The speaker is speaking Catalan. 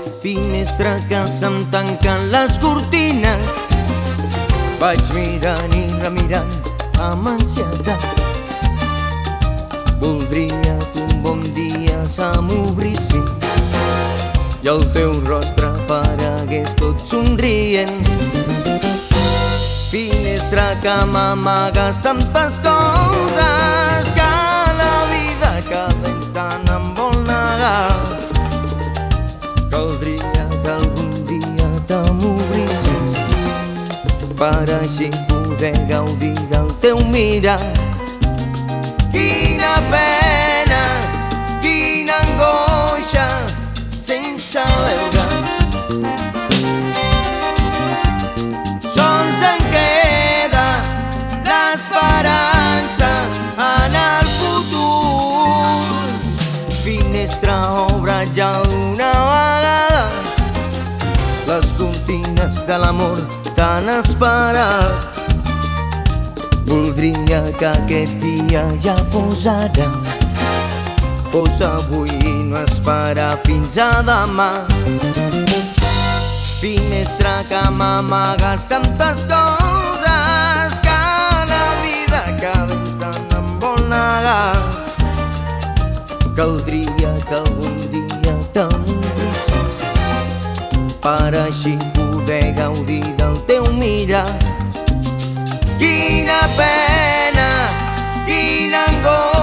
Finestra que se'm tanquen les cortines, vaig mirant i remirant amb ansietat. Voldria que un bon dia se m'obrissin i el teu rostre aparegués tot somrient. Finestra que m'amagues tantes coses que la vida cada instant em vol negar. Caldria que algun dia te m'obrissis per així poder gaudir del teu mirar. Quina pena, quina angoixa sense veure. Sols em queda l'esperança en el futur. Finestra, obre ja una vegada les cortines de l'amor tan esperat. Voldria que aquest dia ja fos ara, fos avui i no esperar fins a demà. Finestra que m'amagues tantes coses que la vida cada instant em vol negar. Caldria que algun dia te m'obrissis per així poder gaudir del teu mirar. Quina pena, quina angoixa